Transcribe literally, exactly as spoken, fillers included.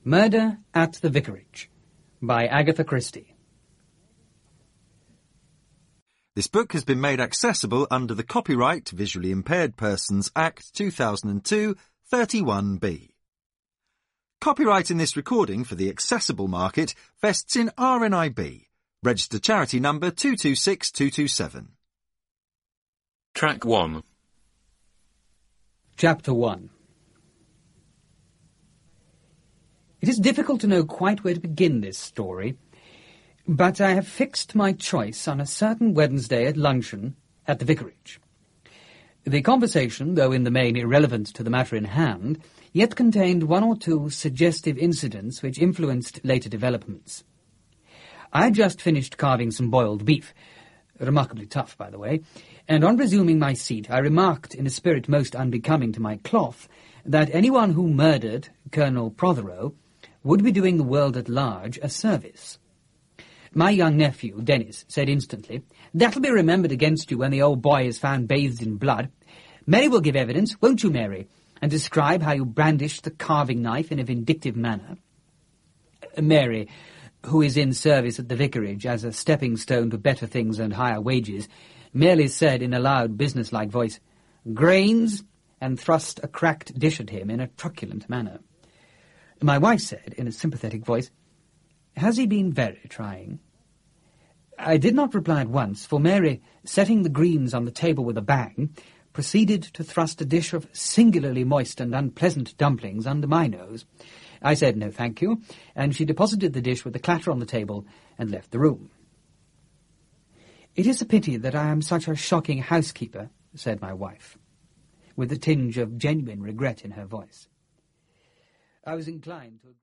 Murder at the Vicarage by Agatha Christie. This book has been made accessible under the Copyright Visually Impaired Persons Act two thousand two, thirty-one B. Copyright in this recording for the accessible market vests in R N I B, registered charity number two two six two two seven. Track one. Chapter one. It is difficult to know quite where to begin this story, but I have fixed my choice on a certain Wednesday at luncheon at the vicarage. The conversation, though in the main irrelevant to the matter in hand, yet contained one or two suggestive incidents which influenced later developments. I had just finished carving some boiled beef, remarkably tough, by the way, and on resuming my seat I remarked in a spirit most unbecoming to my cloth that anyone who murdered Colonel Prothero would be doing the world at large a service. My young nephew, Dennis, said instantly, "That'll be remembered against you when the old boy is found bathed in blood. Mary will give evidence, won't you, Mary, and describe how you brandished the carving knife in a vindictive manner?" Mary, who is in service at the vicarage as a stepping stone to better things and higher wages, merely said in a loud, business-like voice, "Grains," and thrust a cracked dish at him in a truculent manner. My wife said, in a sympathetic voice, "Has he been very trying?" I did not reply at once, for Mary, setting the greens on the table with a bang, proceeded to thrust a dish of singularly moist and unpleasant dumplings under my nose. I said no thank you, and she deposited the dish with a clatter on the table and left the room. "It is a pity that I am such a shocking housekeeper," said my wife, with a tinge of genuine regret in her voice. I was inclined to...